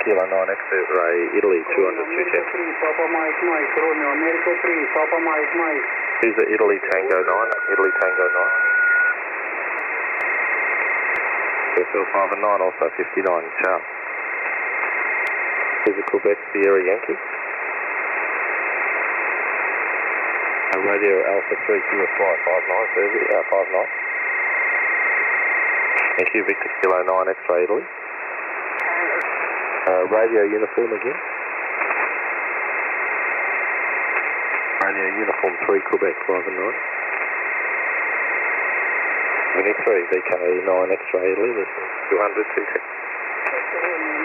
Kilo 9 X-ray, Italy, 200, 210. Papa Mike, Mike, Romeo, America 3, Papa Mike, Mike. Who's the Italy Tango 9? Italy Tango 9. Brazil 5 and 9, also 59, Charles. Who's the Quebec Sierra Yankee? Radio Alpha 3 Kilo Fly 59, Sergey, 59. Thank you, Victor Kilo 9 X-ray, Italy. Radio uniform again. Radio uniform 3 Quebec 5 and 9. 23 VK 9 X-ray Italy, listen 200, 210.